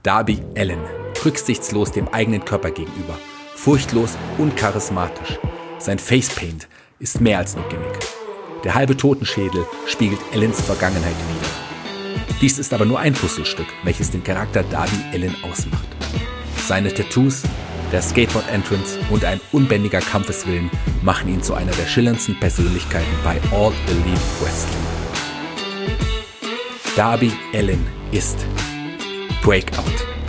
Darby Allin, rücksichtslos dem eigenen Körper gegenüber, furchtlos und charismatisch. Sein Facepaint ist mehr als nur Gimmick. Der halbe Totenschädel spiegelt Allins Vergangenheit wider. Dies ist aber nur ein Puzzlestück, welches den Charakter Darby Allin ausmacht. Seine Tattoos, der Skateboard-Entrance und ein unbändiger Kampfeswillen machen ihn zu einer der schillerndsten Persönlichkeiten bei All Elite Wrestling. Darby Allin ist Breakout.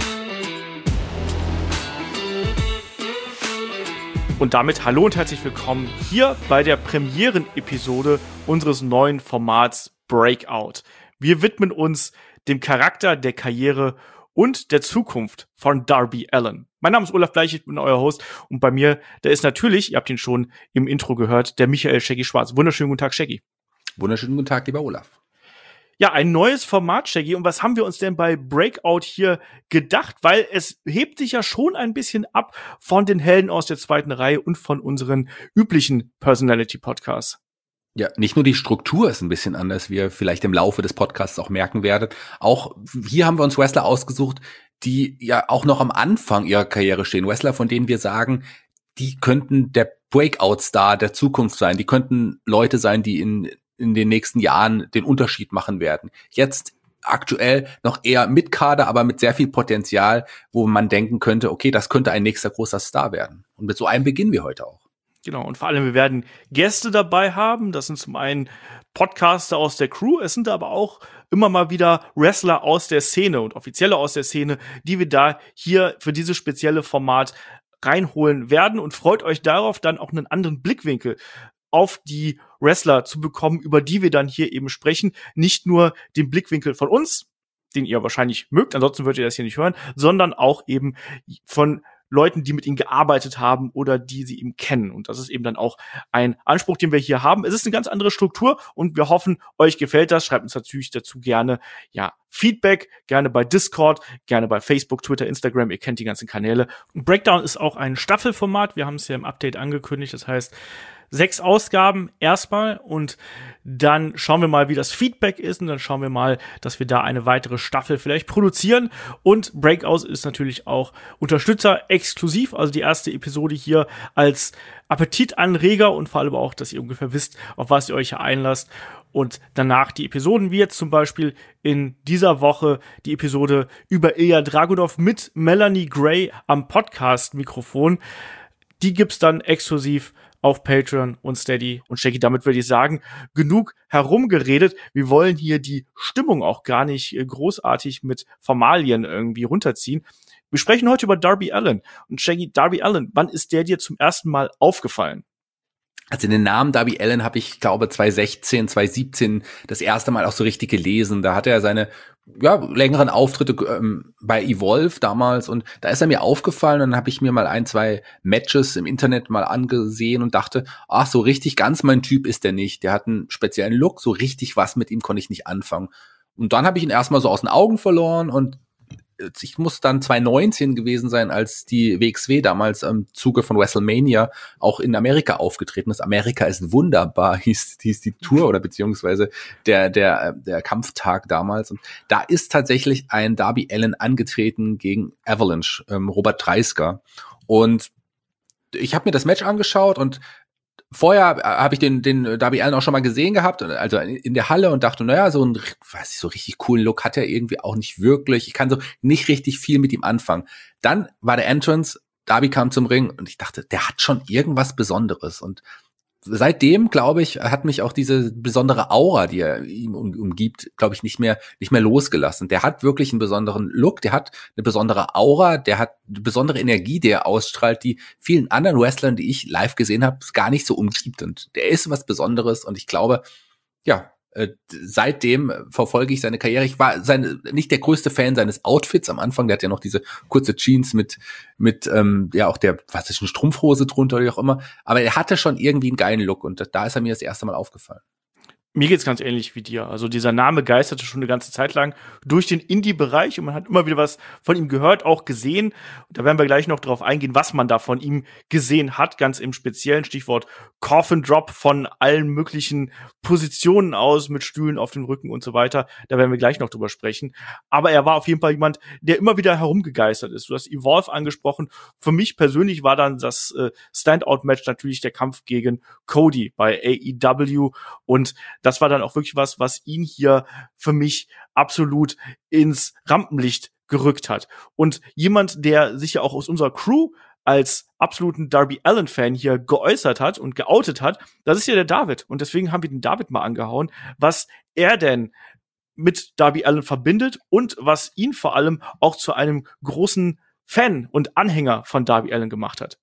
Und damit hallo und herzlich willkommen hier bei der Premieren-Episode unseres neuen Formats Breakout. Wir widmen uns dem Charakter, der Karriere und der Zukunft von Darby Allin. Mein Name ist Olaf Bleich, ich bin euer Host und bei mir, der ist natürlich, ihr habt ihn schon im Intro gehört, der Michael Shaggy Schwarz. Wunderschönen guten Tag, Shaggy. Wunderschönen guten Tag, lieber Olaf. Ja, ein neues Format, Shaggy. Und was haben wir uns denn bei Breakout hier gedacht? Weil es hebt sich ja schon ein bisschen ab von den Helden aus der zweiten Reihe und von unseren üblichen Personality-Podcasts. Ja, nicht nur die Struktur ist ein bisschen anders, wie ihr vielleicht im Laufe des Podcasts auch merken werdet. Auch hier haben wir uns Wrestler ausgesucht, die ja auch noch am Anfang ihrer Karriere stehen. Wrestler, von denen wir sagen, die könnten der Breakout-Star der Zukunft sein. Die könnten Leute sein, die in den nächsten Jahren den Unterschied machen werden. Jetzt aktuell noch eher mit Kader, aber mit sehr viel Potenzial, wo man denken könnte, okay, das könnte ein nächster großer Star werden. Und mit so einem beginnen wir heute auch. Genau, und vor allem, wir werden Gäste dabei haben. Das sind zum einen Podcaster aus der Crew, es sind aber auch immer mal wieder Wrestler aus der Szene und Offizielle aus der Szene, die wir da hier für dieses spezielle Format reinholen werden. Und freut euch darauf, dann auch einen anderen Blickwinkel auf die Wrestler zu bekommen, über die wir dann hier eben sprechen. Nicht nur den Blickwinkel von uns, den ihr wahrscheinlich mögt, ansonsten würdet ihr das hier nicht hören, sondern auch eben von Leuten, die mit ihm gearbeitet haben oder die sie ihm kennen. Und das ist eben dann auch ein Anspruch, den wir hier haben. Es ist eine ganz andere Struktur und wir hoffen, euch gefällt das. Schreibt uns natürlich dazu gerne Feedback, gerne bei Discord, gerne bei Facebook, Twitter, Instagram. Ihr kennt die ganzen Kanäle. Und Breakdown ist auch ein Staffelformat. Wir haben es ja im Update angekündigt. Das heißt, 6 Ausgaben erstmal und dann schauen wir mal, wie das Feedback ist und dann schauen wir mal, dass wir da eine weitere Staffel vielleicht produzieren. Und Breakout ist natürlich auch Unterstützer exklusiv, also die erste Episode hier als Appetitanreger und vor allem auch, dass ihr ungefähr wisst, auf was ihr euch hier einlasst. Und danach die Episoden, wie jetzt zum Beispiel in dieser Woche die Episode über Ilja Dragunov mit Melanie Gray am Podcast-Mikrofon. Die gibt's dann exklusiv auf Patreon und Steady. Und Shaggy, damit würde ich sagen, genug herumgeredet. Wir wollen hier die Stimmung auch gar nicht großartig mit Formalien irgendwie runterziehen. Wir sprechen heute über Darby Allin. Und Shaggy, Darby Allin, wann ist der dir zum ersten Mal aufgefallen? Also den Namen Darby Allin habe ich, glaube 2016, 2017 das erste Mal auch so richtig gelesen. Da hatte er seine längeren Auftritte bei Evolve damals und da ist er mir aufgefallen und dann habe ich mir mal 1-2 Matches im Internet mal angesehen und dachte, ach, so richtig ganz mein Typ ist der nicht. Der hat einen speziellen Look, so richtig was mit ihm konnte ich nicht anfangen. Und dann habe ich ihn erstmal so aus den Augen verloren und ich muss dann 2019 gewesen sein, als die WXW damals im Zuge von WrestleMania auch in Amerika aufgetreten ist. Amerika ist wunderbar, hieß die Tour oder beziehungsweise der Kampftag damals. Und da ist tatsächlich ein Darby Allin angetreten gegen Avalanche, Robert Dreisker. Und ich habe mir das Match angeschaut und vorher habe ich den Darby Allin auch schon mal gesehen gehabt, also in der Halle und dachte, naja, so richtig coolen Look hat er irgendwie auch nicht wirklich. Ich kann so nicht richtig viel mit ihm anfangen. Dann war der Entrance, Darby kam zum Ring und ich dachte, der hat schon irgendwas Besonderes. Und seitdem, glaube ich, hat mich auch diese besondere Aura, die er ihm umgibt, glaube ich, nicht mehr losgelassen. Der hat wirklich einen besonderen Look, der hat eine besondere Aura, der hat eine besondere Energie, die er ausstrahlt, die vielen anderen Wrestlern, die ich live gesehen habe, gar nicht so umgibt. Und der ist was Besonderes und ich glaube, seitdem verfolge ich seine Karriere. Ich war nicht der größte Fan seines Outfits am Anfang. Der hat ja noch diese kurze Jeans mit auch der klassischen Strumpfhose drunter oder wie auch immer. Aber er hatte schon irgendwie einen geilen Look und da ist er mir das erste Mal aufgefallen. Mir geht's ganz ähnlich wie dir. Also dieser Name geisterte schon eine ganze Zeit lang durch den Indie-Bereich und man hat immer wieder was von ihm gehört, auch gesehen. Und da werden wir gleich noch drauf eingehen, was man da von ihm gesehen hat, ganz im speziellen Stichwort Coffin Drop von allen möglichen Positionen aus, mit Stühlen auf dem Rücken und so weiter. Da werden wir gleich noch drüber sprechen. Aber er war auf jeden Fall jemand, der immer wieder herumgegeistert ist. Du hast Evolve angesprochen. Für mich persönlich war dann das Standout-Match natürlich der Kampf gegen Cody bei AEW und das war dann auch wirklich was ihn hier für mich absolut ins Rampenlicht gerückt hat. Und jemand, der sich ja auch aus unserer Crew als absoluten Darby Allin-Fan hier geäußert hat und geoutet hat, das ist ja der David. Und deswegen haben wir den David mal angehauen, was er denn mit Darby Allin verbindet und was ihn vor allem auch zu einem großen Fan und Anhänger von Darby Allin gemacht hat.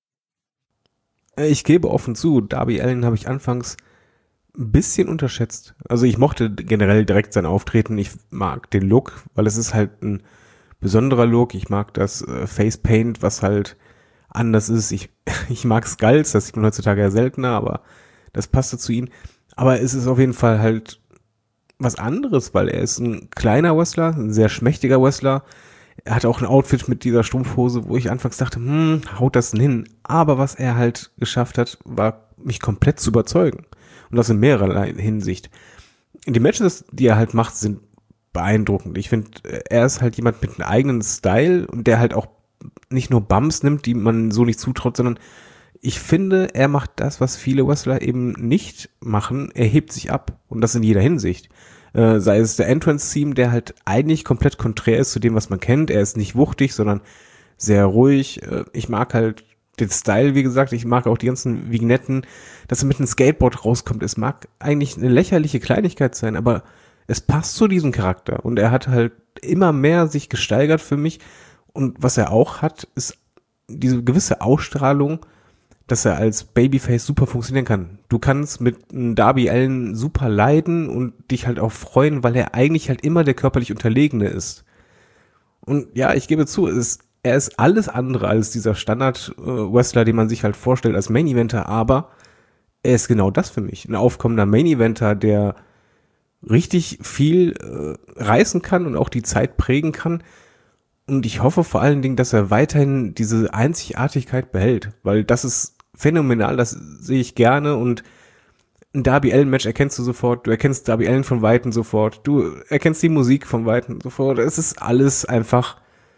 Ich gebe offen zu, Darby Allin habe ich anfangs ein bisschen unterschätzt. Also ich mochte generell direkt sein Auftreten. Ich mag den Look, weil es ist halt ein besonderer Look. Ich mag das Facepaint, was halt anders ist. Ich mag Skulls, das sieht man heutzutage ja seltener, aber das passte zu ihm. Aber es ist auf jeden Fall halt was anderes, weil er ist ein kleiner Wrestler, ein sehr schmächtiger Wrestler. Er hat auch ein Outfit mit dieser Strumpfhose, wo ich anfangs dachte, haut das denn hin? Aber was er halt geschafft hat, war mich komplett zu überzeugen. Und das in mehrerer Hinsicht. Die Matches, die er halt macht, sind beeindruckend. Ich finde, er ist halt jemand mit einem eigenen Style und der halt auch nicht nur Bumps nimmt, die man so nicht zutraut, sondern ich finde, er macht das, was viele Wrestler eben nicht machen. Er hebt sich ab. Und das in jeder Hinsicht. Sei es der Entrance-Theme, der halt eigentlich komplett konträr ist zu dem, was man kennt. Er ist nicht wuchtig, sondern sehr ruhig. Ich mag halt den Style, wie gesagt, ich mag auch die ganzen Vignetten, dass er mit einem Skateboard rauskommt. Es mag eigentlich eine lächerliche Kleinigkeit sein, aber es passt zu diesem Charakter und er hat halt immer mehr sich gesteigert für mich und was er auch hat, ist diese gewisse Ausstrahlung, dass er als Babyface super funktionieren kann. Du kannst mit einem Darby Allin super leiden und dich halt auch freuen, weil er eigentlich halt immer der körperlich Unterlegene ist. Und ja, ich gebe zu, er ist alles andere als dieser Standard-Wrestler, den man sich halt vorstellt als Main-Eventer, aber er ist genau das für mich. Ein aufkommender Main-Eventer, der richtig viel reißen kann und auch die Zeit prägen kann. Und ich hoffe vor allen Dingen, dass er weiterhin diese Einzigartigkeit behält, weil das ist phänomenal, das sehe ich gerne und ein Darby Allin-Match erkennst du sofort, du erkennst Darby Allin von Weitem sofort, du erkennst die Musik von Weitem sofort, es ist alles einfach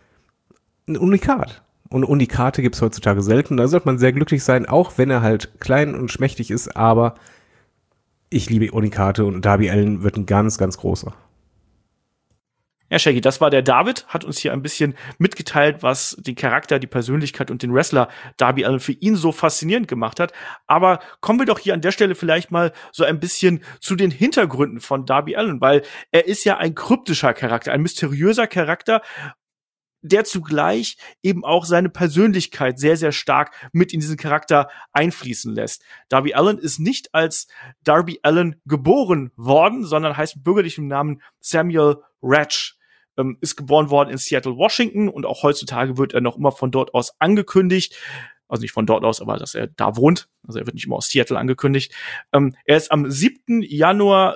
ein Unikat. Und Unikate gibt es heutzutage selten. Da sollte man sehr glücklich sein, auch wenn er halt klein und schmächtig ist. Aber ich liebe Unikate und Darby Allin wird ein ganz, ganz großer. Ja, Shaggy, das war der David, hat uns hier ein bisschen mitgeteilt, was den Charakter, die Persönlichkeit und den Wrestler Darby Allin für ihn so faszinierend gemacht hat. Aber kommen wir doch hier an der Stelle vielleicht mal so ein bisschen zu den Hintergründen von Darby Allin, weil er ist ja ein kryptischer Charakter, ein mysteriöser Charakter, der zugleich eben auch seine Persönlichkeit sehr, sehr stark mit in diesen Charakter einfließen lässt. Darby Allin ist nicht als Darby Allin geboren worden, sondern heißt mit bürgerlichem Namen Samuel Ratch. Ist geboren worden in Seattle, Washington und auch heutzutage wird er noch immer von dort aus angekündigt. Also nicht von dort aus, aber dass er da wohnt. Also er wird nicht immer aus Seattle angekündigt. Er ist am 7. Januar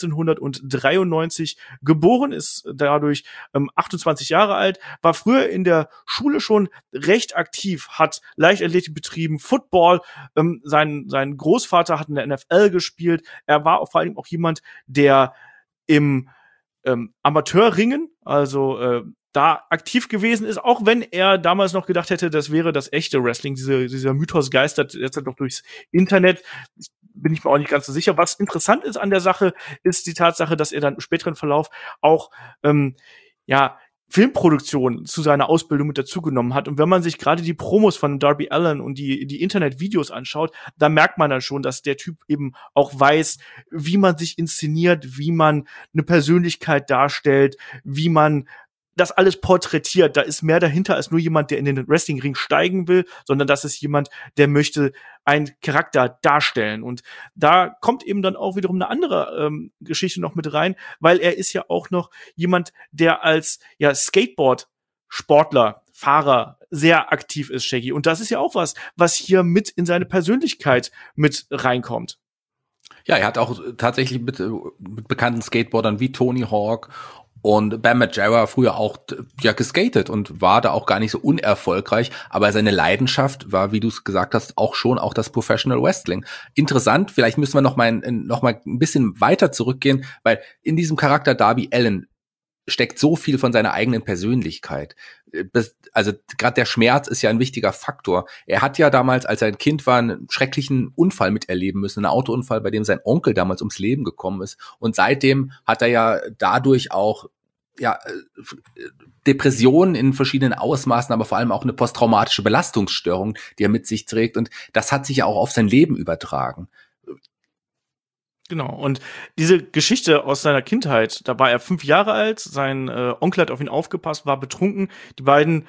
1993 geboren, ist dadurch 28 Jahre alt, war früher in der Schule schon recht aktiv, hat Leichtathletik betrieben, Football. Sein Großvater hat in der NFL gespielt. Er war vor allem auch jemand, der im Amateurringen, also da aktiv gewesen ist, auch wenn er damals noch gedacht hätte, das wäre das echte Wrestling. Dieser Mythos geistert jetzt halt noch durchs Internet. Bin ich mir auch nicht ganz so sicher. Was interessant ist an der Sache, ist die Tatsache, dass er dann im späteren Verlauf auch Filmproduktion zu seiner Ausbildung mit dazugenommen hat. Und wenn man sich gerade die Promos von Darby Allin und die Internetvideos anschaut, da merkt man dann schon, dass der Typ eben auch weiß, wie man sich inszeniert, wie man eine Persönlichkeit darstellt, wie man das alles porträtiert. Da ist mehr dahinter als nur jemand, der in den Wrestlingring steigen will, sondern das ist jemand, der möchte einen Charakter darstellen. Und da kommt eben dann auch wiederum eine andere Geschichte noch mit rein, weil er ist ja auch noch jemand, der als Skateboard-Sportler, Fahrer sehr aktiv ist, Shaggy. Und das ist ja auch was hier mit in seine Persönlichkeit mit reinkommt. Ja, er hat auch tatsächlich mit bekannten Skateboardern wie Tony Hawk und Bam Margera früher auch ja geskatet und war da auch gar nicht so unerfolgreich, aber seine Leidenschaft war, wie du es gesagt hast, auch schon auch das Professional Wrestling. Interessant, vielleicht müssen wir noch mal ein bisschen weiter zurückgehen, weil in diesem Charakter Darby Allin steckt so viel von seiner eigenen Persönlichkeit. Also gerade der Schmerz ist ja ein wichtiger Faktor. Er hat ja damals, als er ein Kind war, einen schrecklichen Unfall miterleben müssen, einen Autounfall, bei dem sein Onkel damals ums Leben gekommen ist. Und seitdem hat er ja dadurch auch Depressionen in verschiedenen Ausmaßen, aber vor allem auch eine posttraumatische Belastungsstörung, die er mit sich trägt. Und das hat sich ja auch auf sein Leben übertragen. Genau, und diese Geschichte aus seiner Kindheit, da war er 5 Jahre alt, sein Onkel hat auf ihn aufgepasst, war betrunken, die beiden,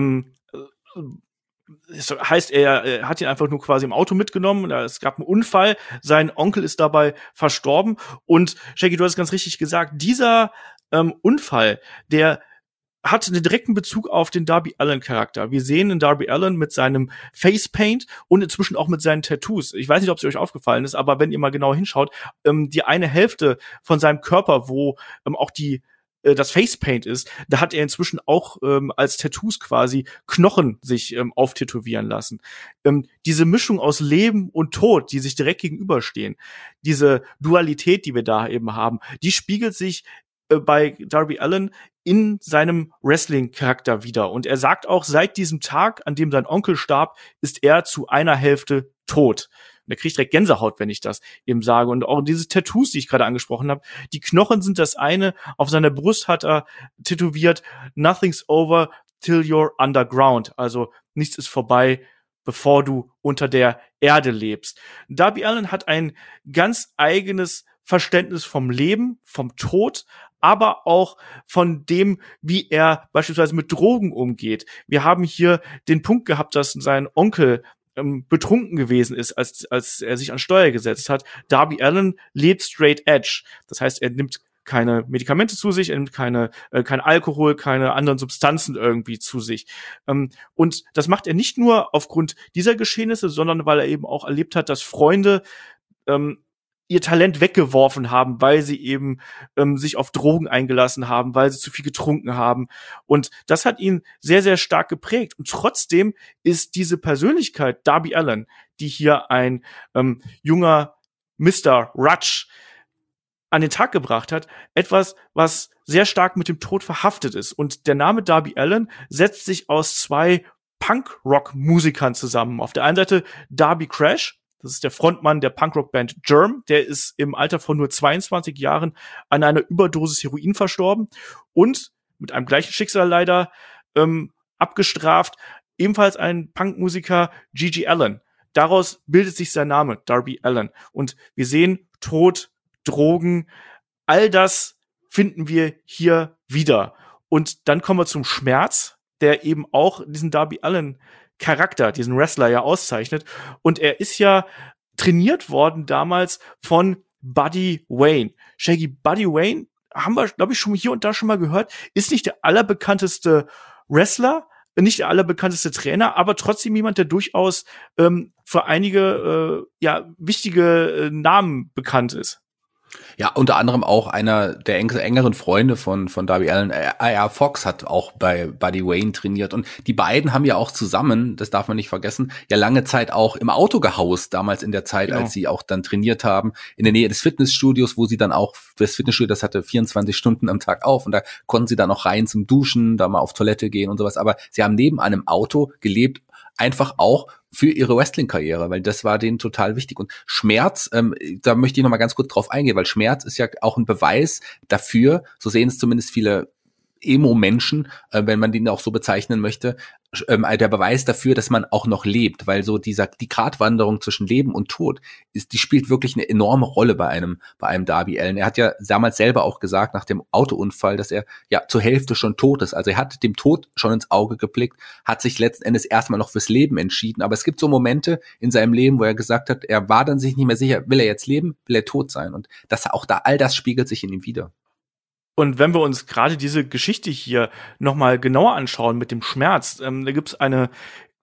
das heißt, er hat ihn einfach nur quasi im Auto mitgenommen, es gab einen Unfall, sein Onkel ist dabei verstorben und Shaggy, du hast es ganz richtig gesagt, dieser Unfall, der hat einen direkten Bezug auf den Darby Allin-Charakter. Wir sehen den Darby Allin mit seinem Facepaint und inzwischen auch mit seinen Tattoos. Ich weiß nicht, ob es euch aufgefallen ist, aber wenn ihr mal genau hinschaut, die eine Hälfte von seinem Körper, wo auch das Facepaint ist, da hat er inzwischen auch als Tattoos quasi Knochen sich auftätowieren lassen. Diese Mischung aus Leben und Tod, die sich direkt gegenüberstehen, diese Dualität, die wir da eben haben, die spiegelt sich bei Darby Allin in seinem Wrestling-Charakter wieder. Und er sagt auch, seit diesem Tag, an dem sein Onkel starb, ist er zu einer Hälfte tot. Und er kriegt direkt Gänsehaut, wenn ich das eben sage. Und auch diese Tattoos, die ich gerade angesprochen habe, die Knochen sind das eine. Auf seiner Brust hat er tätowiert, Nothing's over till you're underground. Also nichts ist vorbei, bevor du unter der Erde lebst. Darby Allin hat ein ganz eigenes Verständnis vom Leben, vom Tod, aber auch von dem, wie er beispielsweise mit Drogen umgeht. Wir haben hier den Punkt gehabt, dass sein Onkel betrunken gewesen ist, als er sich an Steuer gesetzt hat. Darby Allin lebt straight edge. Das heißt, er nimmt keine Medikamente zu sich, er nimmt kein Alkohol, keine anderen Substanzen irgendwie zu sich. Und das macht er nicht nur aufgrund dieser Geschehnisse, sondern weil er eben auch erlebt hat, dass Freunde ihr Talent weggeworfen haben, weil sie eben sich auf Drogen eingelassen haben, weil sie zu viel getrunken haben. Und das hat ihn sehr, sehr stark geprägt. Und trotzdem ist diese Persönlichkeit, Darby Allin, die hier ein junger Mr. Rutsch an den Tag gebracht hat, etwas, was sehr stark mit dem Tod verhaftet ist. Und der Name Darby Allin setzt sich aus 2 Punk-Rock-Musikern zusammen. Auf der einen Seite Darby Crash, das ist der Frontmann der Punkrock-Band Germ. Der ist im Alter von nur 22 Jahren an einer Überdosis Heroin verstorben und mit einem gleichen Schicksal leider abgestraft. Ebenfalls ein Punkmusiker, Gigi Allen. Daraus bildet sich sein Name, Darby Allin. Und wir sehen Tod, Drogen, all das finden wir hier wieder. Und dann kommen wir zum Schmerz, der eben auch diesen Darby Allin Charakter, diesen Wrestler ja auszeichnet. Und er ist ja trainiert worden damals von Buddy Wayne. Shaggy, Buddy Wayne, haben wir, glaube ich, schon hier und da schon mal gehört, ist nicht der allerbekannteste Wrestler, nicht der allerbekannteste Trainer, aber trotzdem jemand, der durchaus für einige wichtige Namen bekannt ist. Ja, unter anderem auch einer der engeren Freunde von Darby Allin, R. Fox, hat auch bei Buddy Wayne trainiert. Und die beiden haben ja auch zusammen, das darf man nicht vergessen, ja lange Zeit auch im Auto gehaust, damals in der Zeit, als sie auch dann trainiert haben, in der Nähe des Fitnessstudios, wo sie dann auch, das Fitnessstudio, das hatte 24 Stunden am Tag auf und da konnten sie dann auch rein zum Duschen, da mal auf Toilette gehen und sowas. Aber sie haben neben einem Auto gelebt, einfach auch für ihre Wrestling-Karriere, weil das war denen total wichtig. Und Schmerz, da möchte ich noch mal ganz kurz drauf eingehen, weil Schmerz ist ja auch ein Beweis dafür, so sehen es zumindest viele Emo-Menschen, wenn man den auch so bezeichnen möchte, der Beweis dafür, dass man auch noch lebt, weil so die Gratwanderung zwischen Leben und Tod die spielt wirklich eine enorme Rolle bei einem Darby Allin. Er hat ja damals selber auch gesagt, nach dem Autounfall, dass er ja zur Hälfte schon tot ist. Also er hat dem Tod schon ins Auge geblickt, hat sich letzten Endes erstmal noch fürs Leben entschieden. Aber es gibt so Momente in seinem Leben, wo er gesagt hat, er war dann sich nicht mehr sicher, will er jetzt leben, will er tot sein? Und das auch da, all das spiegelt sich in ihm wieder. Und wenn wir uns gerade diese Geschichte hier noch mal genauer anschauen mit dem Schmerz, da gibt's eine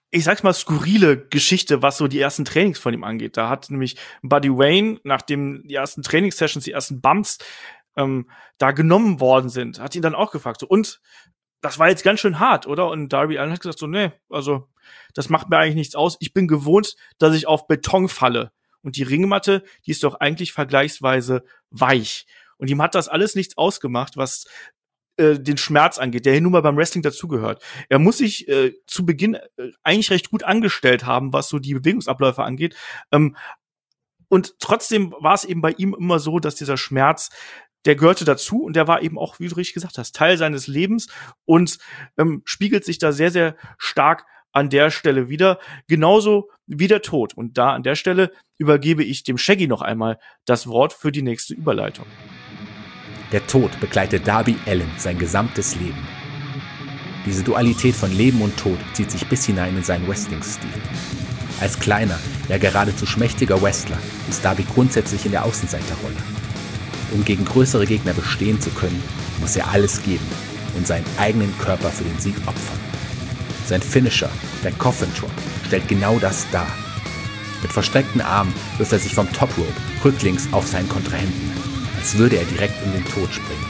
ich sag's mal, skurrile Geschichte, was so die ersten Trainings von ihm angeht. Da hat nämlich Buddy Wayne, nachdem die ersten Trainingssessions, die ersten Bumps da genommen worden sind, hat ihn dann auch gefragt, so, und das war jetzt ganz schön hart, oder? Und Darby Allin hat gesagt so, nee, also das macht mir eigentlich nichts aus. Ich bin gewohnt, dass ich auf Beton falle. Und die Ringmatte, die ist doch eigentlich vergleichsweise weich. Und ihm hat das alles nichts ausgemacht, was den Schmerz angeht, der hier nun mal beim Wrestling dazugehört. Er muss sich zu Beginn eigentlich recht gut angestellt haben, was so die Bewegungsabläufe angeht. Und trotzdem war es eben bei ihm immer so, dass dieser Schmerz, der gehörte dazu und der war eben auch, wie du richtig gesagt hast, Teil seines Lebens und spiegelt sich da sehr, sehr stark an der Stelle wieder, genauso wie der Tod. Und da an der Stelle übergebe ich dem Shaggy noch einmal das Wort für die nächste Überleitung. Der Tod begleitet Darby Allin sein gesamtes Leben. Diese Dualität von Leben und Tod zieht sich bis hinein in seinen Wrestling-Stil. Als kleiner, ja geradezu schmächtiger Wrestler ist Darby grundsätzlich in der Außenseiterrolle. Um gegen größere Gegner bestehen zu können, muss er alles geben und seinen eigenen Körper für den Sieg opfern. Sein Finisher, der Coffin Drop, stellt genau das dar. Mit verstreckten Armen wirft er sich vom Top Rope rücklings auf seinen Kontrahenten, als würde er direkt in den Tod springen.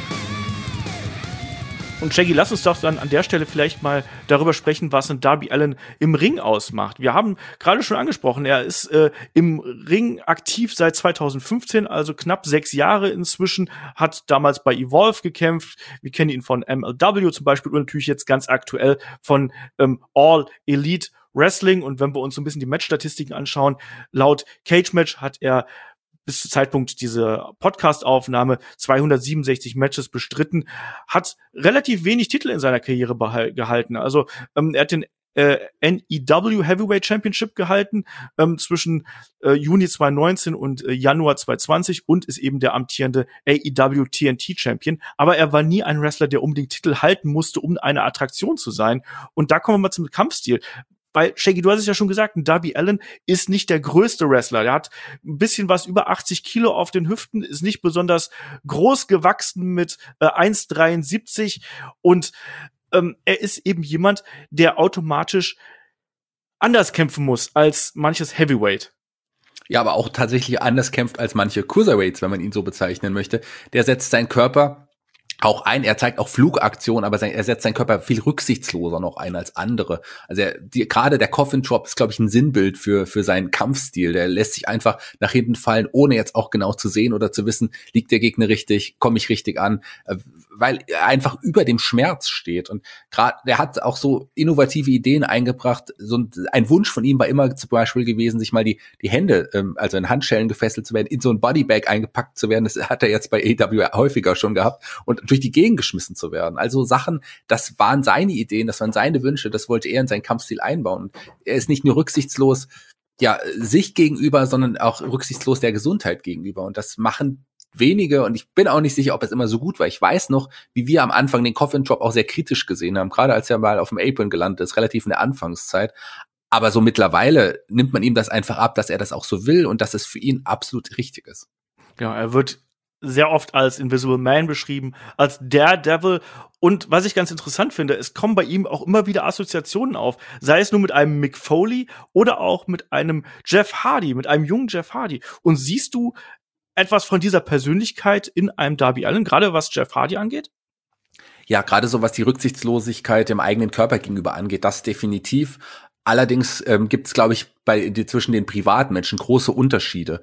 Und Shaggy, lass uns doch dann an der Stelle vielleicht mal darüber sprechen, was ein Darby Allin im Ring ausmacht. Wir haben gerade schon angesprochen, er ist im Ring aktiv seit 2015, also knapp 6 Jahre inzwischen, hat damals bei Evolve gekämpft. Wir kennen ihn von MLW zum Beispiel und natürlich jetzt ganz aktuell von All Elite Wrestling. Und wenn wir uns so ein bisschen die Matchstatistiken anschauen, laut Cage Match hat er bis zum Zeitpunkt dieser Podcast-Aufnahme 267 Matches bestritten, hat relativ wenig Titel in seiner Karriere gehalten. Also er hat den NEW Heavyweight Championship gehalten zwischen Juni 2019 und Januar 2020 und ist eben der amtierende AEW TNT Champion. Aber er war nie ein Wrestler, der unbedingt Titel halten musste, um eine Attraktion zu sein. Und da kommen wir mal zum Kampfstil. Weil, Shaggy, du hast es ja schon gesagt, ein Darby Allin ist nicht der größte Wrestler. Der hat ein bisschen was über 80 Kilo auf den Hüften, ist nicht besonders groß gewachsen mit 1,73 und er ist eben jemand, der automatisch anders kämpfen muss als manches Heavyweight. Ja, aber auch tatsächlich anders kämpft als manche Cruiserweights, wenn man ihn so bezeichnen möchte. Der setzt seinen Körper auch ein, er zeigt auch Flugaktionen, aber er setzt seinen Körper viel rücksichtsloser noch ein als andere. Also gerade der Coffin Drop ist, glaube ich, ein Sinnbild für seinen Kampfstil. Der lässt sich einfach nach hinten fallen, ohne jetzt auch genau zu sehen oder zu wissen, liegt der Gegner richtig, komme ich richtig an, weil er einfach über dem Schmerz steht. Und gerade, der hat auch so innovative Ideen eingebracht. So ein Wunsch von ihm war immer zum Beispiel gewesen, sich mal die Hände, also in Handschellen gefesselt zu werden, in so ein Bodybag eingepackt zu werden. Das hat er jetzt bei AEW häufiger schon gehabt. Und durch die Gegend geschmissen zu werden. Also Sachen, das waren seine Ideen, das waren seine Wünsche, das wollte er in seinen Kampfstil einbauen. Und er ist nicht nur rücksichtslos, ja, sich gegenüber, sondern auch rücksichtslos der Gesundheit gegenüber. Und das machen wenige, und ich bin auch nicht sicher, ob es immer so gut war. Ich weiß noch, wie wir am Anfang den Coffin Drop auch sehr kritisch gesehen haben, gerade als er mal auf dem Apron gelandet ist, relativ in der Anfangszeit. Aber so mittlerweile nimmt man ihm das einfach ab, dass er das auch so will und dass es für ihn absolut richtig ist. Ja, er wird sehr oft als Invisible Man beschrieben, als Daredevil. Und was ich ganz interessant finde, es kommen bei ihm auch immer wieder Assoziationen auf. Sei es nur mit einem Mick Foley oder auch mit einem Jeff Hardy, mit einem jungen Jeff Hardy. Und siehst du etwas von dieser Persönlichkeit in einem Darby Allin, gerade was Jeff Hardy angeht? Ja, gerade so was die Rücksichtslosigkeit dem eigenen Körper gegenüber angeht, das definitiv. Allerdings gibt es, glaube ich, zwischen den Privatmenschen große Unterschiede.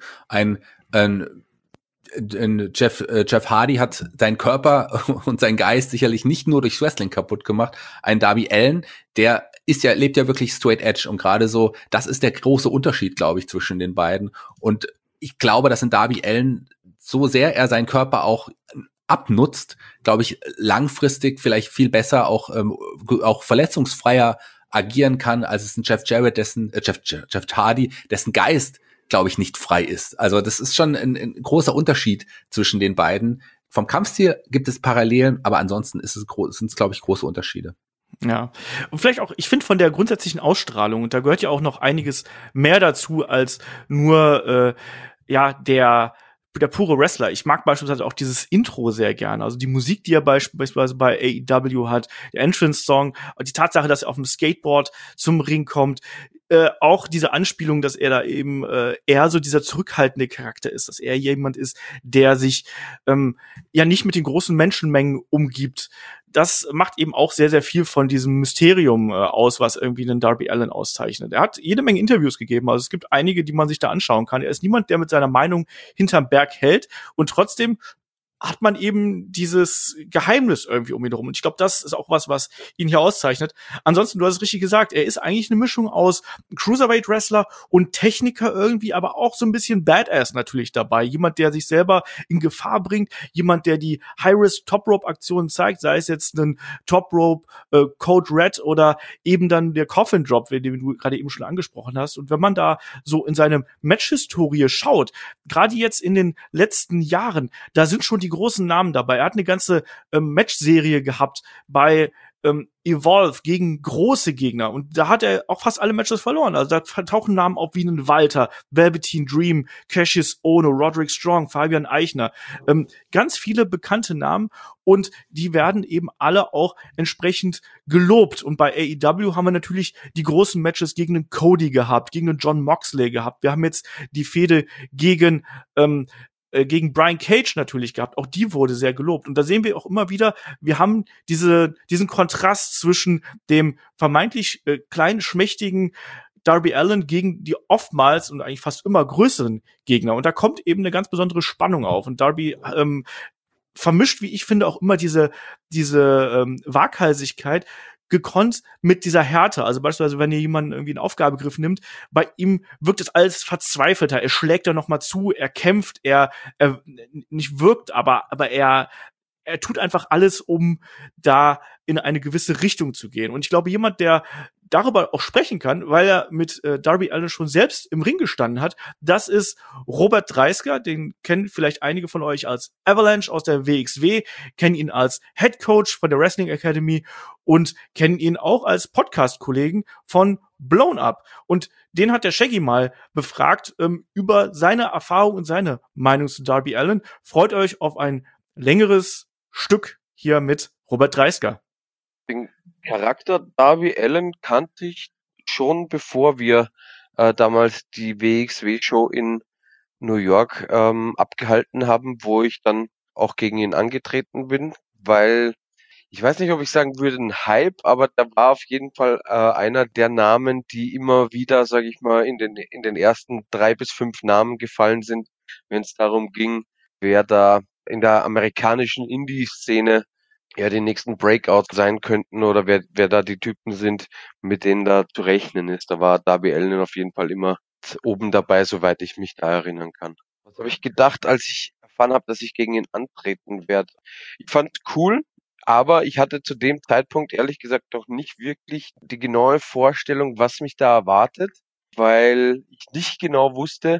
Jeff Hardy hat seinen Körper und seinen Geist sicherlich nicht nur durchs Wrestling kaputt gemacht. Ein Darby Allin, der lebt ja wirklich straight edge und gerade so, das ist der große Unterschied, glaube ich, zwischen den beiden. Und ich glaube, dass in Darby Allin, so sehr er seinen Körper auch abnutzt, glaube ich, langfristig vielleicht viel besser auch verletzungsfreier agieren kann, als es ein Jeff Hardy, dessen Geist, glaube ich, nicht frei ist. Also das ist schon ein großer Unterschied zwischen den beiden. Vom Kampfstil gibt es Parallelen, aber ansonsten sind es, glaube ich, große Unterschiede. Ja, und vielleicht auch, ich finde von der grundsätzlichen Ausstrahlung, und da gehört ja auch noch einiges mehr dazu, als nur der der pure Wrestler. Ich mag beispielsweise auch dieses Intro sehr gerne. Also die Musik, die er beispielsweise bei AEW hat, der Entrance-Song, die Tatsache, dass er auf dem Skateboard zum Ring kommt, auch diese Anspielung, dass er da eben eher so dieser zurückhaltende Charakter ist, dass er jemand ist, der sich ja nicht mit den großen Menschenmengen umgibt. Das macht eben auch sehr, sehr viel von diesem Mysterium aus, was irgendwie einen Darby Allin auszeichnet. Er hat jede Menge Interviews gegeben, also es gibt einige, die man sich da anschauen kann. Er ist niemand, der mit seiner Meinung hinterm Berg hält und trotzdem hat man eben dieses Geheimnis irgendwie um ihn herum. Und ich glaube, das ist auch was ihn hier auszeichnet. Ansonsten, du hast es richtig gesagt, er ist eigentlich eine Mischung aus Cruiserweight-Wrestler und Techniker irgendwie, aber auch so ein bisschen Badass natürlich dabei. Jemand, der sich selber in Gefahr bringt, jemand, der die High-Risk-Top-Rope-Aktionen zeigt, sei es jetzt ein Top-Rope, Code Red oder eben dann der Coffin-Drop, den du gerade eben schon angesprochen hast. Und wenn man da so in seine Match-Historie schaut, gerade jetzt in den letzten Jahren, da sind schon die großen Namen dabei. Er hat eine ganze Match-Serie gehabt bei Evolve gegen große Gegner. Und da hat er auch fast alle Matches verloren. Also da tauchen Namen auf wie einen Walter, Velveteen Dream, Cassius Ohno, Roderick Strong, Fabian Eichner. Ganz viele bekannte Namen. Und die werden eben alle auch entsprechend gelobt. Und bei AEW haben wir natürlich die großen Matches gegen einen Cody gehabt, gegen einen John Moxley gehabt. Wir haben jetzt die Fehde gegen Brian Cage natürlich gehabt. Auch die wurde sehr gelobt. Und da sehen wir auch immer wieder, wir haben diesen Kontrast zwischen dem vermeintlich kleinen, schmächtigen Darby Allin gegen die oftmals und eigentlich fast immer größeren Gegner. Und da kommt eben eine ganz besondere Spannung auf. Und Darby vermischt, wie ich finde, auch immer diese Waghalsigkeit gekonnt mit dieser Härte. Also beispielsweise, wenn ihr jemanden irgendwie einen Aufgabegriff nimmt, bei ihm wirkt es alles verzweifelter. Er schlägt da noch mal zu, er kämpft, er nicht wirkt, aber er tut einfach alles, um da in eine gewisse Richtung zu gehen. Und ich glaube, jemand, der darüber auch sprechen kann, weil er mit Darby Allin schon selbst im Ring gestanden hat, das ist Robert Dreisker, den kennen vielleicht einige von euch als Avalanche aus der WXW, kennen ihn als Head Coach von der Wrestling Academy und kennen ihn auch als Podcast-Kollegen von Blown Up. Und den hat der Shaggy mal befragt über seine Erfahrung und seine Meinung zu Darby Allin. Freut euch auf ein längeres Stück hier mit Robert Dreisker. Den Charakter Darby Allin kannte ich schon, bevor wir damals die WXW-Show in New York abgehalten haben, wo ich dann auch gegen ihn angetreten bin, weil ich weiß nicht, ob ich sagen würde ein Hype, aber da war auf jeden Fall einer der Namen, die immer wieder, sage ich mal, in den ersten 3 bis 5 Namen gefallen sind, wenn es darum ging, wer da in der amerikanischen Indie-Szene ja die nächsten Breakouts sein könnten oder wer da die Typen sind, mit denen da zu rechnen ist. Da war Darby Allin auf jeden Fall immer oben dabei, soweit ich mich da erinnern kann. Was habe ich gedacht, als ich erfahren habe, dass ich gegen ihn antreten werde? Ich fand cool, aber ich hatte zu dem Zeitpunkt ehrlich gesagt doch nicht wirklich die genaue Vorstellung, was mich da erwartet, weil ich nicht genau wusste,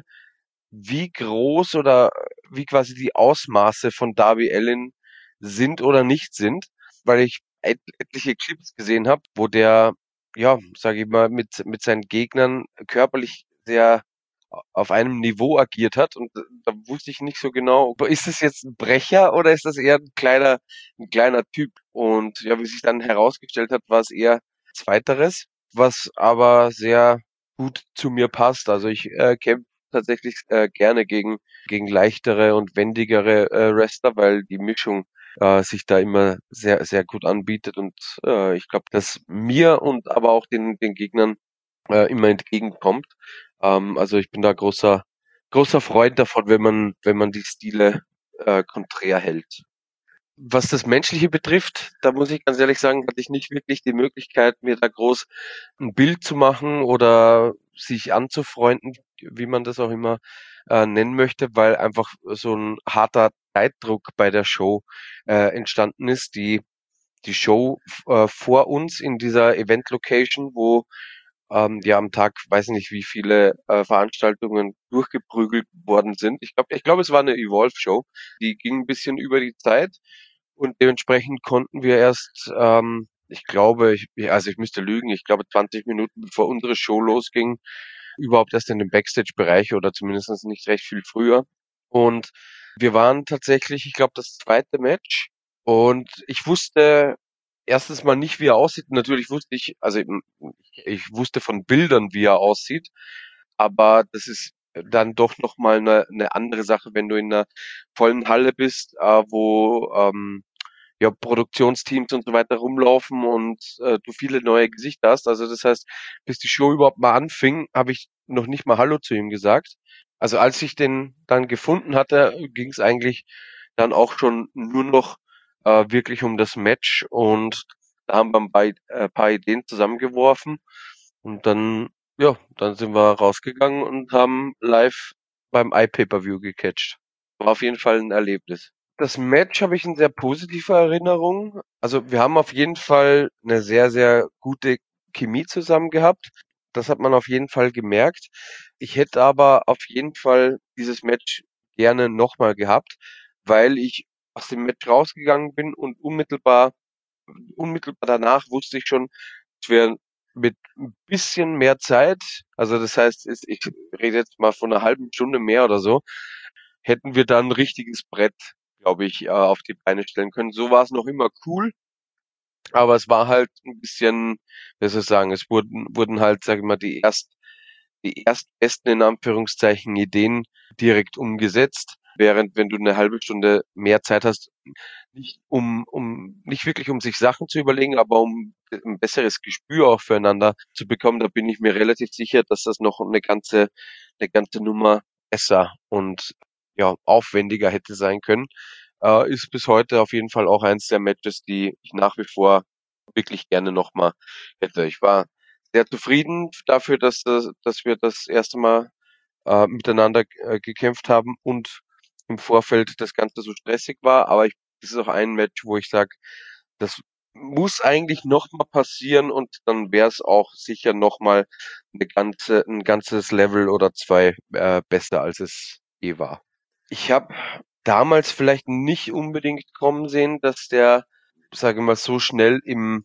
wie groß oder wie quasi die Ausmaße von Darby Allin sind oder nicht sind, weil ich etliche Clips gesehen habe, wo der, ja, sage ich mal, mit seinen Gegnern körperlich sehr auf einem Niveau agiert hat und da wusste ich nicht so genau, ist es jetzt ein Brecher oder ist das eher ein kleiner Typ? Und ja, wie sich dann herausgestellt hat, war es eher Zweiteres, was aber sehr gut zu mir passt. Also ich kämpfe tatsächlich gerne gegen leichtere und wendigere Wrestler, weil die Mischung sich da immer sehr, sehr gut anbietet und ich glaube, dass mir und aber auch den Gegnern immer entgegenkommt. Also ich bin da großer Freund davon, wenn man die Stile konträr hält. Was das Menschliche betrifft, da muss ich ganz ehrlich sagen, hatte ich nicht wirklich die Möglichkeit, mir da groß ein Bild zu machen oder sich anzufreunden, wie man das auch immer nennen möchte, weil einfach so ein harter Zeitdruck bei der Show entstanden ist. Die Show vor uns in dieser Event-Location, wo ja am Tag, weiß nicht, wie viele Veranstaltungen durchgeprügelt worden sind. Ich glaube, es war eine Evolve-Show. Die ging ein bisschen über die Zeit und dementsprechend konnten wir erst, ich glaube, ich müsste lügen, ich glaube 20 Minuten bevor unsere Show losging, überhaupt erst in den Backstage-Bereich oder zumindest nicht recht viel früher. Und wir waren tatsächlich, ich glaube, das zweite Match. Und ich wusste erstens mal nicht, wie er aussieht. Natürlich wusste ich wusste von Bildern, wie er aussieht. Aber das ist dann doch nochmal eine andere Sache, wenn du in einer vollen Halle bist, wo ja, Produktionsteams und so weiter rumlaufen und du viele neue Gesichter hast. Also das heißt, bis die Show überhaupt mal anfing, habe ich noch nicht mal Hallo zu ihm gesagt. Also als ich den dann gefunden hatte, ging es eigentlich dann auch schon nur noch wirklich um das Match und da haben wir ein paar Ideen zusammengeworfen und dann, ja, dann sind wir rausgegangen und haben live beim iPay-Per-View gecatcht. War auf jeden Fall ein Erlebnis. Das Match habe ich in sehr positiver Erinnerung. Also wir haben auf jeden Fall eine sehr, sehr gute Chemie zusammen gehabt. Das hat man auf jeden Fall gemerkt. Ich hätte aber auf jeden Fall dieses Match gerne nochmal gehabt, weil ich aus dem Match rausgegangen bin und unmittelbar danach wusste ich schon, es wäre mit ein bisschen mehr Zeit, also das heißt, ich rede jetzt mal von einer halben Stunde mehr oder so, hätten wir dann ein richtiges Brett, glaube ich, auf die Beine stellen können. So war es noch immer cool, aber es war halt ein bisschen, wie soll ich sagen, es wurden halt, sage ich mal, die erstbesten in Anführungszeichen Ideen direkt umgesetzt, während wenn du eine halbe Stunde mehr Zeit hast, nicht wirklich um sich Sachen zu überlegen, aber um ein besseres Gespür auch füreinander zu bekommen, da bin ich mir relativ sicher, dass das noch eine ganze Nummer besser und ja, aufwendiger hätte sein können. Ist bis heute auf jeden Fall auch eins der Matches, die ich nach wie vor wirklich gerne nochmal hätte. Ich war sehr zufrieden dafür, dass wir das erste Mal miteinander gekämpft haben und im Vorfeld das Ganze so stressig war. Aber das ist auch ein Match, wo ich sage, das muss eigentlich nochmal passieren und dann wäre es auch sicher nochmal ein ganzes Level oder zwei besser, als es je war. Ich habe damals vielleicht nicht unbedingt kommen sehen, dass der, sage ich mal, so schnell im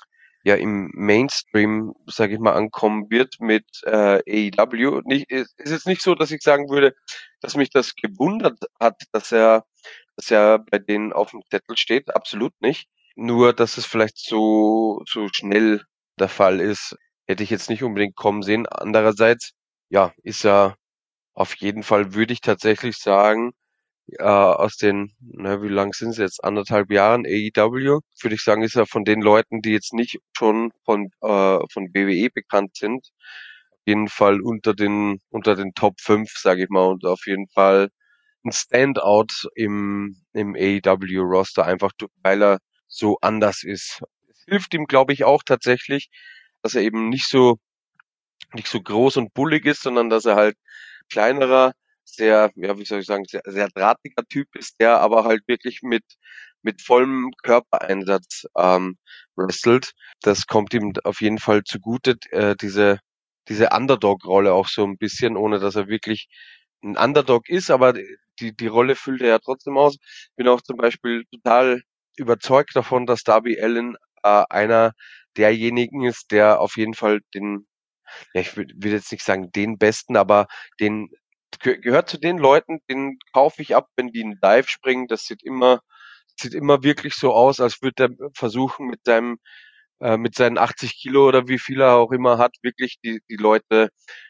Mainstream, sage ich mal, ankommen wird mit AEW. Ist jetzt nicht so, dass ich sagen würde, dass mich das gewundert hat, dass er bei denen auf dem Zettel steht. Absolut nicht. Nur, dass es vielleicht so schnell der Fall ist, hätte ich jetzt nicht unbedingt kommen sehen. Andererseits, ja, ist er auf jeden Fall, würde ich tatsächlich sagen, aus den, wie lang sind es jetzt, 1,5 Jahren AEW, würde ich sagen, ist er von den Leuten, die jetzt nicht schon von WWE bekannt sind, auf jeden Fall unter den Top 5, sage ich mal, und auf jeden Fall ein Standout im AEW-Roster, einfach weil er so anders ist. Es hilft ihm, glaube ich, auch tatsächlich, dass er eben nicht so groß und bullig ist, sondern dass er halt kleinerer, sehr, ja, wie soll ich sagen, sehr, sehr drahtiger Typ ist, der aber halt wirklich mit vollem Körpereinsatz wrestelt. Das kommt ihm auf jeden Fall zugute, diese Underdog-Rolle auch so ein bisschen, ohne dass er wirklich ein Underdog ist, aber die Rolle füllt er ja trotzdem aus. Bin auch zum Beispiel total überzeugt davon, dass Darby Allin einer derjenigen ist, der auf jeden Fall ich will jetzt nicht sagen den Besten, aber gehört zu den Leuten, den kaufe ich ab, wenn die einen Dive springen. Das sieht immer wirklich so aus, als würde er versuchen mit seinen 80 Kilo oder wie viel er auch immer hat, wirklich die Leute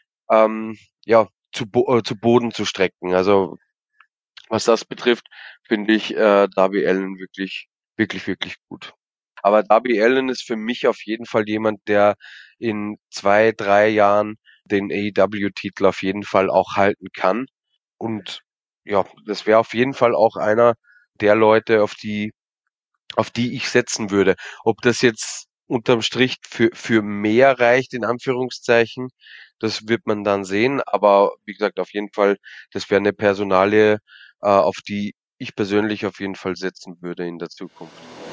ja zu Boden zu strecken. Also was das betrifft, finde ich Darby Allin wirklich, wirklich, wirklich gut. Aber Darby Allin ist für mich auf jeden Fall jemand, der in 2, 3 Jahren den AEW-Titel auf jeden Fall auch halten kann. Und ja, das wäre auf jeden Fall auch einer der Leute, auf die ich setzen würde. Ob das jetzt unterm Strich für mehr reicht, in Anführungszeichen, das wird man dann sehen. Aber wie gesagt, auf jeden Fall, das wäre eine Personalie, auf die ich persönlich auf jeden Fall setzen würde in der Zukunft.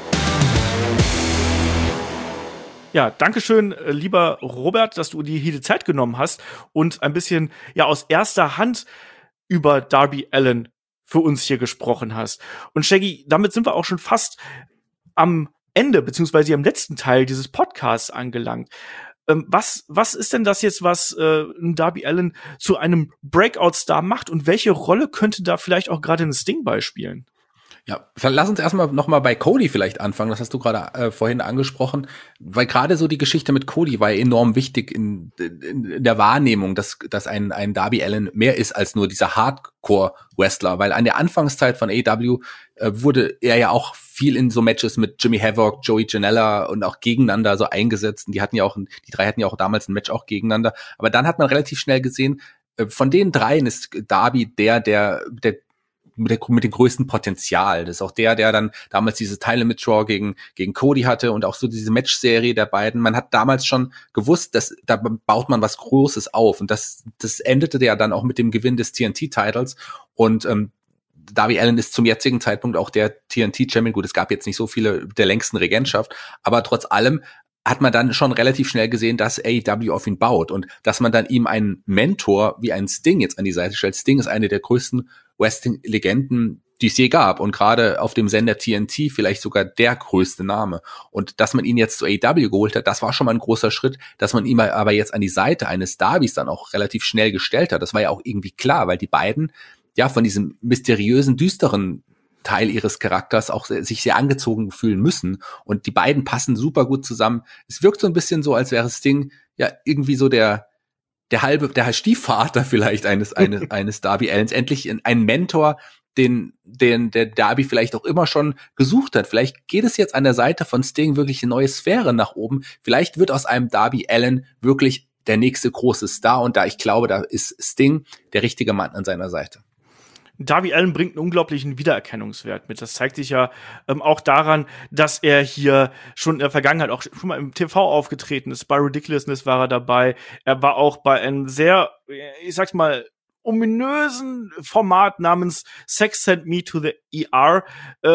Ja, dankeschön, lieber Robert, dass du dir hier die Zeit genommen hast und ein bisschen ja aus erster Hand über Darby Allin für uns hier gesprochen hast. Und Shaggy, damit sind wir auch schon fast am Ende, beziehungsweise am letzten Teil dieses Podcasts angelangt. Was ist denn das jetzt, was ein Darby Allin zu einem Breakout-Star macht und welche Rolle könnte da vielleicht auch gerade ein Sting beispielen? Ja, lass uns erstmal nochmal bei Cody vielleicht anfangen. Das hast du gerade vorhin angesprochen, weil gerade so die Geschichte mit Cody war ja enorm wichtig in der Wahrnehmung, dass ein Darby Allin mehr ist als nur dieser Hardcore-Wrestler, weil an der Anfangszeit von AEW wurde er ja auch viel in so Matches mit Jimmy Havoc, Joey Janela und auch gegeneinander so eingesetzt. Und die drei hatten ja auch damals ein Match auch gegeneinander. Aber dann hat man relativ schnell gesehen, von den dreien ist Darby der mit dem größten Potenzial. Das ist auch der dann damals diese Time-Limit-Draw gegen Cody hatte und auch so diese Match-Serie der beiden. Man hat damals schon gewusst, dass da baut man was Großes auf. Und das endete ja dann auch mit dem Gewinn des TNT-Titles. Und Darby Allin ist zum jetzigen Zeitpunkt auch der TNT-Champion. Gut, es gab jetzt nicht so viele der längsten Regentschaft, aber trotz allem hat man dann schon relativ schnell gesehen, dass AEW auf ihn baut und dass man dann ihm einen Mentor wie einen Sting jetzt an die Seite stellt. Sting ist eine der größten Wrestling-Legenden, die es je gab und gerade auf dem Sender TNT vielleicht sogar der größte Name. Und dass man ihn jetzt zu AEW geholt hat, das war schon mal ein großer Schritt, dass man ihn aber jetzt an die Seite eines Darbys dann auch relativ schnell gestellt hat. Das war ja auch irgendwie klar, weil die beiden ja von diesem mysteriösen, düsteren Teil ihres Charakters auch sich sehr angezogen fühlen müssen. Und die beiden passen super gut zusammen. Es wirkt so ein bisschen so, als wäre Sting ja irgendwie so der Stiefvater vielleicht eines Darby Allins. Endlich ein Mentor, den der Darby vielleicht auch immer schon gesucht hat. Vielleicht geht es jetzt an der Seite von Sting wirklich eine neue Sphäre nach oben. Vielleicht wird aus einem Darby Allin wirklich der nächste große Star. Und ich glaube, da ist Sting der richtige Mann an seiner Seite. Darby Allin bringt einen unglaublichen Wiedererkennungswert mit. Das zeigt sich ja auch daran, dass er hier schon in der Vergangenheit auch schon mal im TV aufgetreten ist. Bei Ridiculousness war er dabei. Er war auch bei einem sehr, ich sag's mal, ominösen Format namens Sex Send Me to the ER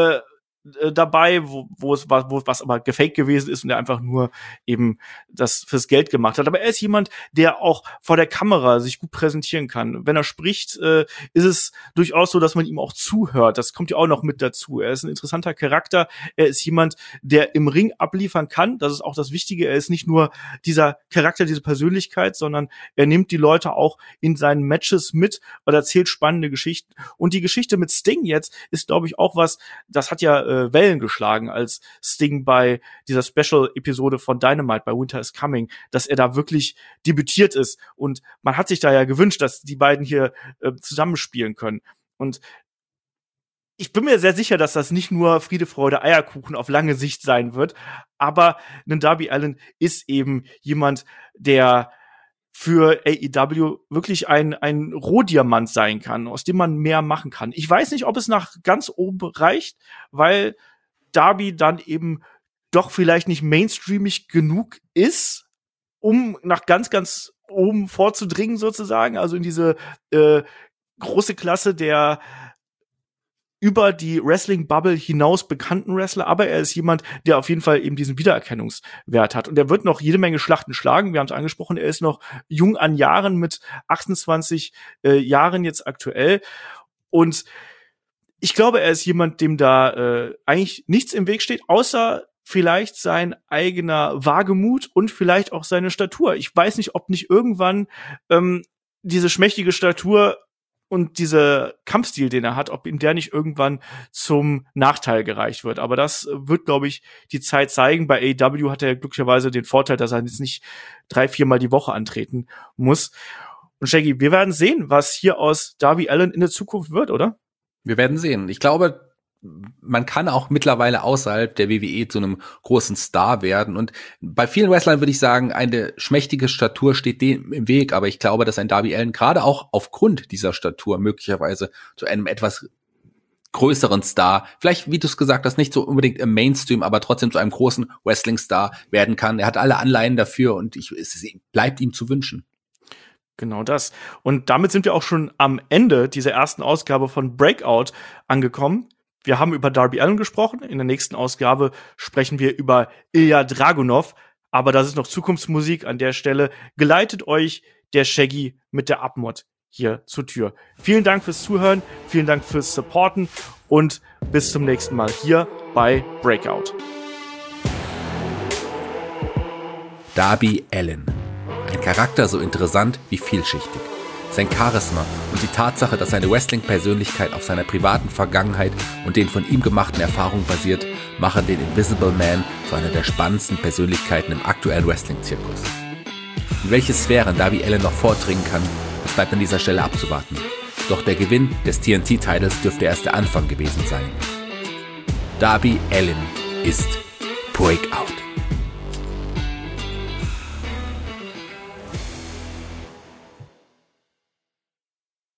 dabei, was aber gefaked gewesen ist und der einfach nur eben das fürs Geld gemacht hat. Aber er ist jemand, der auch vor der Kamera sich gut präsentieren kann. Wenn er spricht, ist es durchaus so, dass man ihm auch zuhört. Das kommt ja auch noch mit dazu. Er ist ein interessanter Charakter. Er ist jemand, der im Ring abliefern kann. Das ist auch das Wichtige. Er ist nicht nur dieser Charakter, diese Persönlichkeit, sondern er nimmt die Leute auch in seinen Matches mit und erzählt spannende Geschichten. Und die Geschichte mit Sting jetzt ist, glaube ich, auch was, das hat ja Wellen geschlagen, als Sting bei dieser Special-Episode von Dynamite bei Winter is Coming, dass er da wirklich debütiert ist. Und man hat sich da ja gewünscht, dass die beiden hier zusammenspielen können. Und ich bin mir sehr sicher, dass das nicht nur Friede, Freude, Eierkuchen auf lange Sicht sein wird, aber ein Darby Allin ist eben jemand, der für AEW wirklich ein Rohdiamant sein kann, aus dem man mehr machen kann. Ich weiß nicht, ob es nach ganz oben reicht, weil Darby dann eben doch vielleicht nicht mainstreamig genug ist, um nach ganz, ganz oben vorzudringen sozusagen, also in diese große Klasse der über die Wrestling-Bubble hinaus bekannten Wrestler, aber er ist jemand, der auf jeden Fall eben diesen Wiedererkennungswert hat. Und er wird noch jede Menge Schlachten schlagen. Wir haben es angesprochen, er ist noch jung an Jahren mit 28 Jahren jetzt aktuell. Und ich glaube, er ist jemand, dem da eigentlich nichts im Weg steht, außer vielleicht sein eigener Wagemut und vielleicht auch seine Statur. Ich weiß nicht, ob nicht irgendwann diese schmächtige Statur und dieser Kampfstil, den er hat, ob ihm der nicht irgendwann zum Nachteil gereicht wird. Aber das wird, glaube ich, die Zeit zeigen. Bei AEW hat er glücklicherweise den Vorteil, dass er jetzt nicht 3-4 Mal die Woche antreten muss. Und Shaggy, wir werden sehen, was hier aus Darby Allin in der Zukunft wird, oder? Wir werden sehen. Ich glaube, man kann auch mittlerweile außerhalb der WWE zu einem großen Star werden. Und bei vielen Wrestlern würde ich sagen, eine schmächtige Statur steht dem im Weg. Aber ich glaube, dass ein Darby Allin gerade auch aufgrund dieser Statur möglicherweise zu einem etwas größeren Star, vielleicht, wie du es gesagt hast, nicht so unbedingt im Mainstream, aber trotzdem zu einem großen Wrestling-Star werden kann. Er hat alle Anleihen dafür und es bleibt ihm zu wünschen. Genau das. Und damit sind wir auch schon am Ende dieser ersten Ausgabe von Breakout angekommen. Wir haben über Darby Allin gesprochen. In der nächsten Ausgabe sprechen wir über Ilja Dragunov. Aber das ist noch Zukunftsmusik an der Stelle. Geleitet euch der Shaggy mit der Abmod hier zur Tür. Vielen Dank fürs Zuhören. Vielen Dank fürs Supporten. Und bis zum nächsten Mal hier bei Breakout. Darby Allin. Ein Charakter so interessant wie vielschichtig. Sein Charisma und die Tatsache, dass seine Wrestling-Persönlichkeit auf seiner privaten Vergangenheit und den von ihm gemachten Erfahrungen basiert, machen den Invisible Man zu einer der spannendsten Persönlichkeiten im aktuellen Wrestling-Zirkus. In welche Sphären Darby Allin noch vordringen kann, das bleibt an dieser Stelle abzuwarten. Doch der Gewinn des TNT-Titles dürfte erst der Anfang gewesen sein. Darby Allin ist Breakout.